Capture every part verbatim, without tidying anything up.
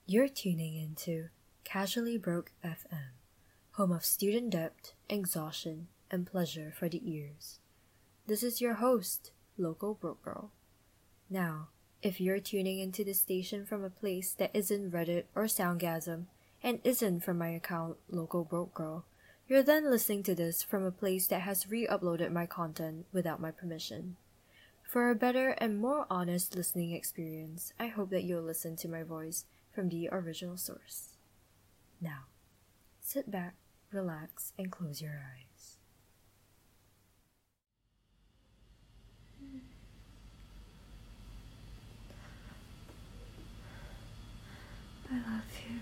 You're tuning into Casually Broke F M, home of student debt, exhaustion, and pleasure for the ears. This is your host, Local Broke Girl. Now, if you're tuning into the station from a place that isn't Reddit or Soundgasm, and isn't from my account, Local Broke Girl, you're then listening to this from a place that has re-uploaded my content without my permission. For a better and more honest listening experience, I hope that you'll listen to my voice from the original source. Now, sit back, relax, and close your eyes. I love you.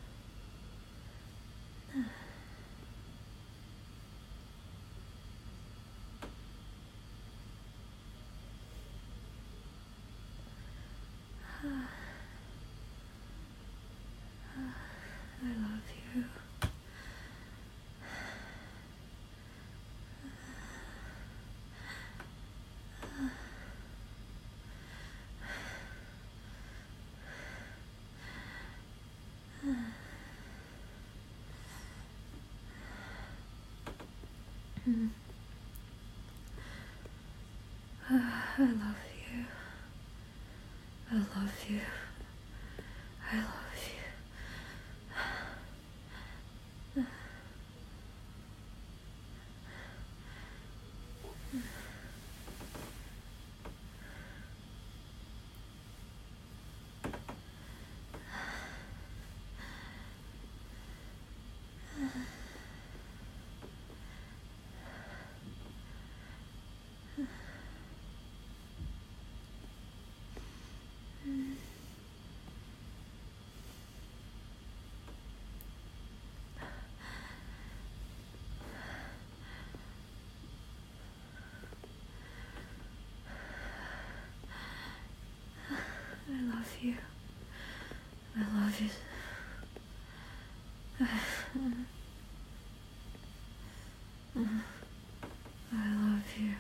I love you. I love you. I love you. I love you. I love you. I love you. I love you.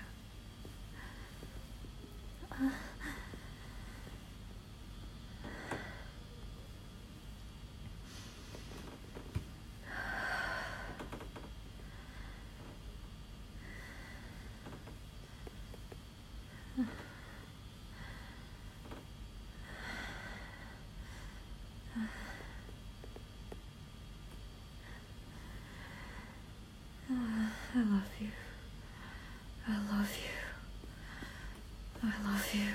I love you. I love you. I love you.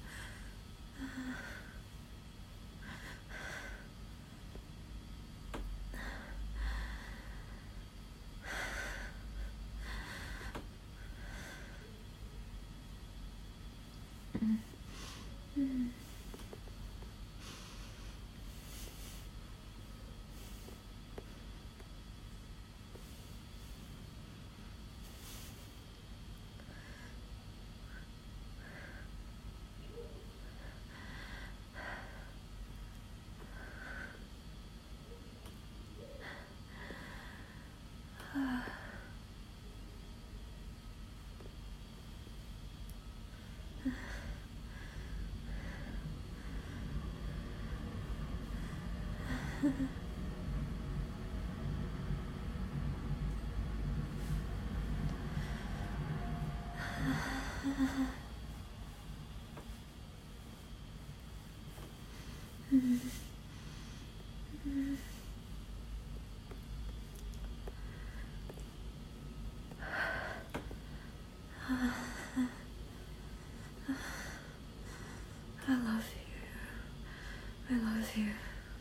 I love you. I love you.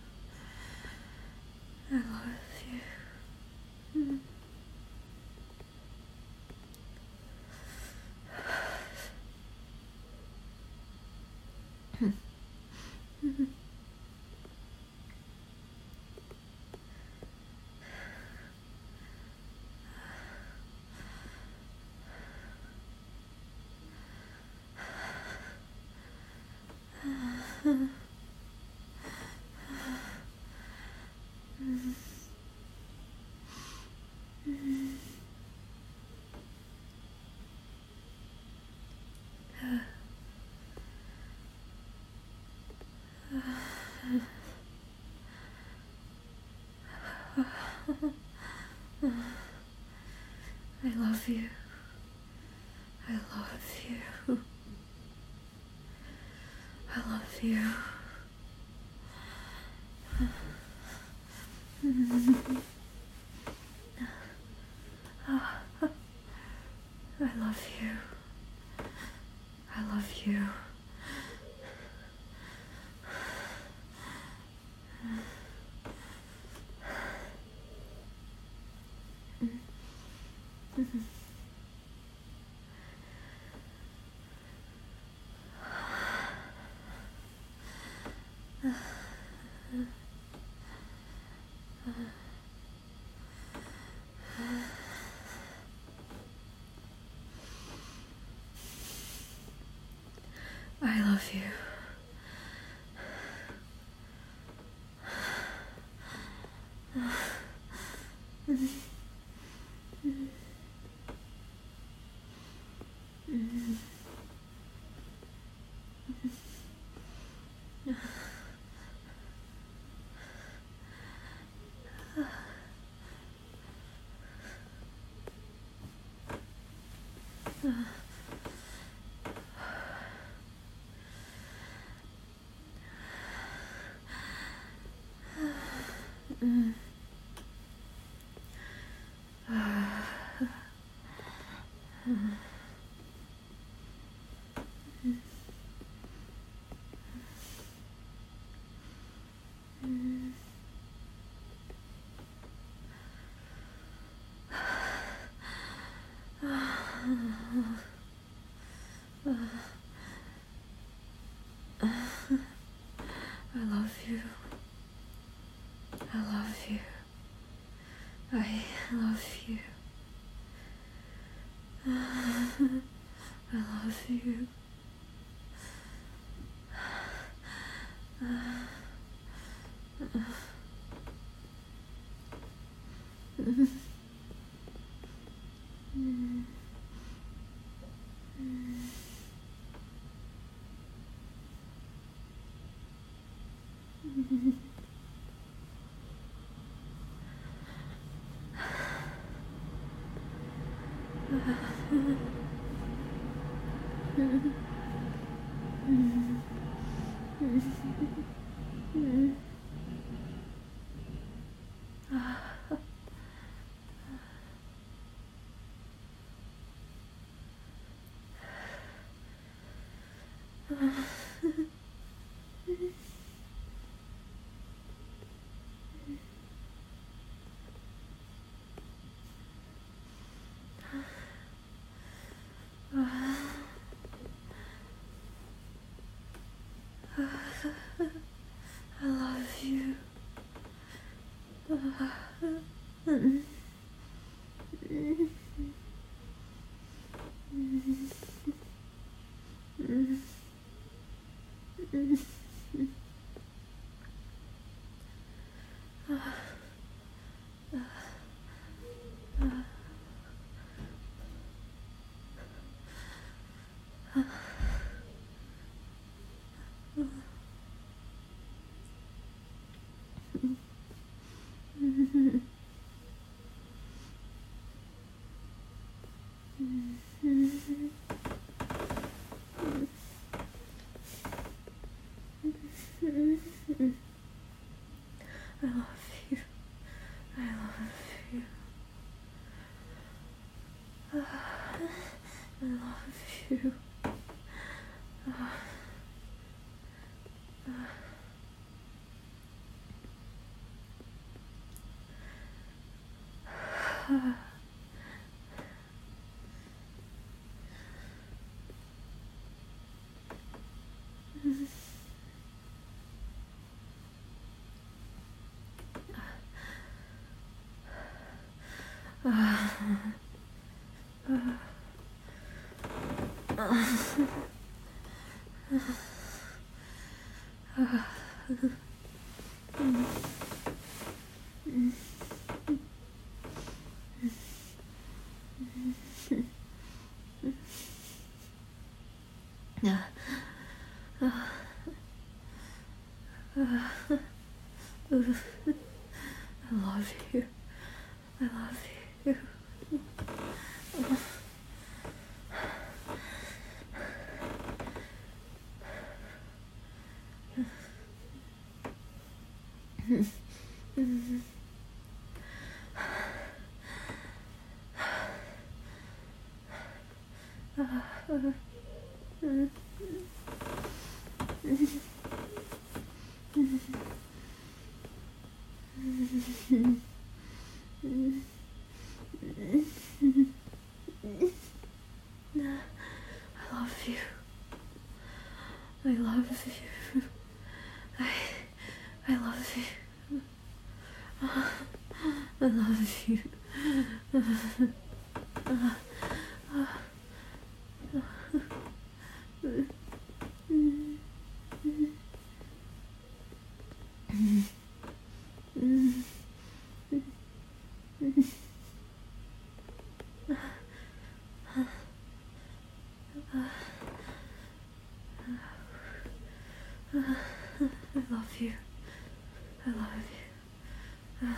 I love you. I love you. I love you. I love you. I love you. I love you. I love you. I love you. I love you. I love you. I love you. I love you. I love you. I love you. I love you. I love you. I love you. I love you. I love you. I I love you. I love you. I love you. I love you.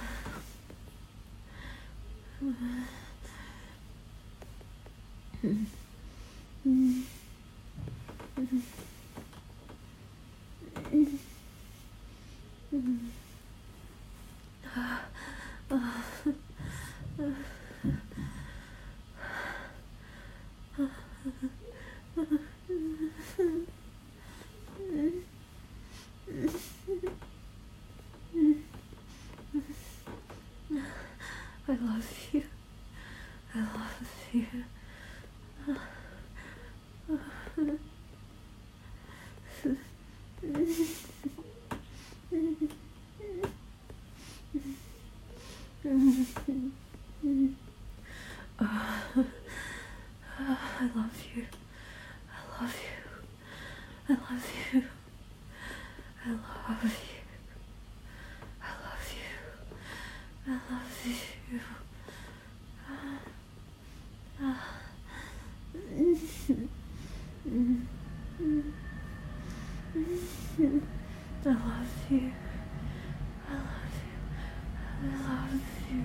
I love you. I love you. I love you. I love you. I love you. I love you. I love you. I love you. I love you. I love you. I love you.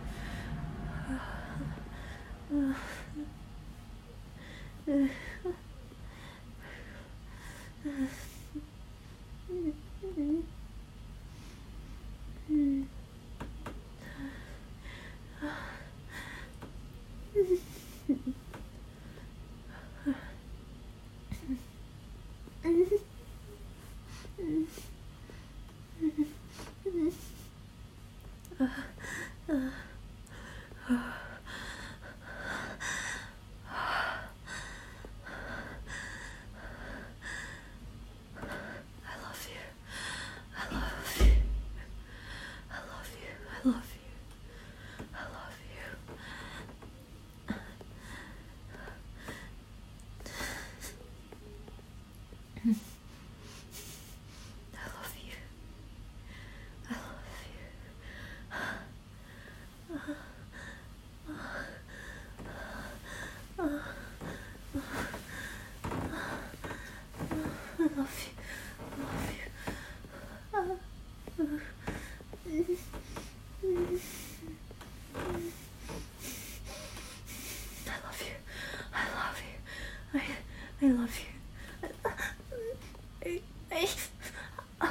I love you. I, I, I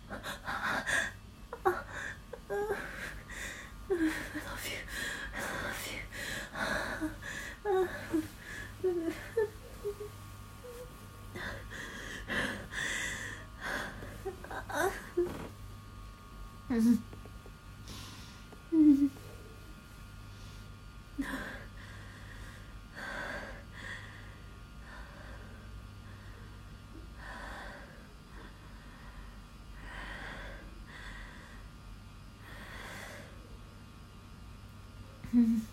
love you. I love you. Mm-hmm.